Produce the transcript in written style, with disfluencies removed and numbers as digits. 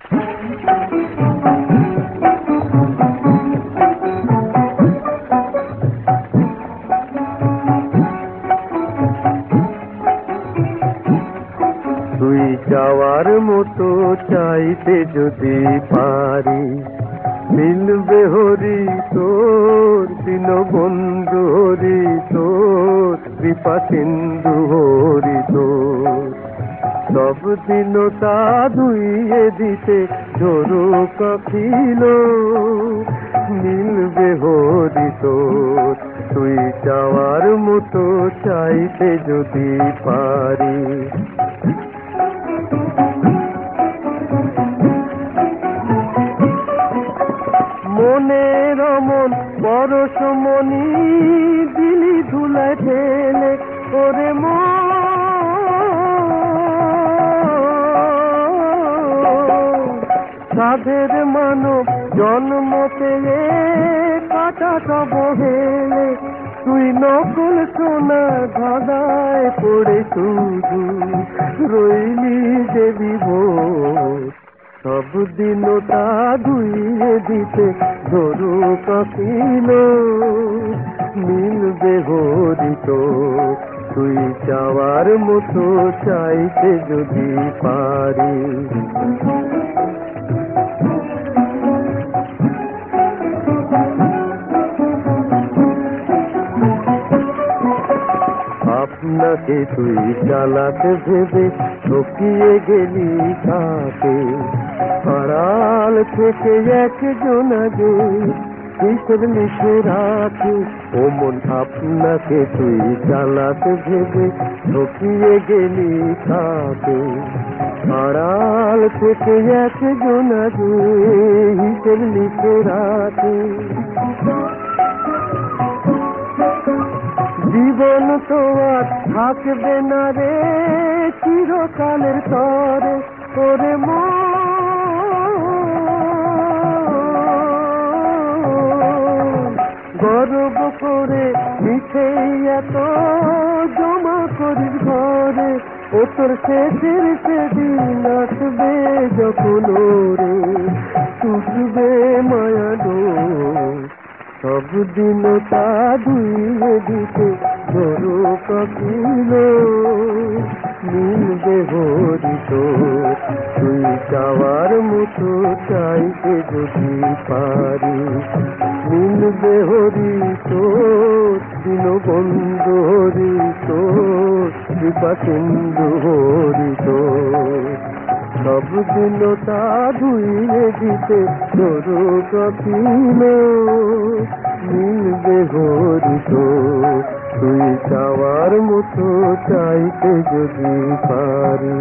তুই যাওয়ার মতো চাইতে যদি পারি, মিলবে হরি তোর দীনবন্ধু হরি তোর কৃপা সিন্ধু হরি তোর। সব দিন তা ধুইয়ে দিতে ঝরুক খিল, মিলবে হরি তোর। তুই যাওয়ার মতো চাইতে যদি পারি। মনের মন পরশমণি দিলি ধুলায় ঠেলে ওরে সাধের মানব জন্ম পেয়ে কাটাটা বহেলে, তুই নকল সোনা ধাঁধায় পড়ে শুধু রইলি যে বিভোর। সব দিন তা ধুইয়ে দিতে ধরু কাকিল, মিলবে হরি তোর। তুই যাওয়ার মতো চাইতে যদি পারি। আপনাকে তুই চালাতে ভেবে ঠকিয়ে গেলি কাকে, আড়াল থেকে একজন আগে কিসের লিখে রাখে ও মন। আপনাকে তুই চালাতে ভেবে ঠকিয়ে গেলি কাকে, আড়াল থেকে একজন আগে হিসেব লিখে রাখে। জীবন তো আর থাকবে না রে চিরকালের তরে ওরে গর্ব করে মিঠে এত জমা করিস ঘরে, ও তোর শেষের সেদিন আসবে যখন রে টুটবে মায়া ডোর। সব দিন তা ধুইয়ে দিতে ধরো কাকিল, মিলবে হরি তোর। তুই যাওয়ার মতো চাইতে যদি পারি, মিলবে হরি তোর দীনবন্ধু হরি তোর কৃপা সিন্ধু হরি তোর। সব দিন তা ধুইয়ে দিতে ধরো কাকিল, মিলবে হরি তোর। তুই যাওয়ার মতো চাইতে যদি পারি।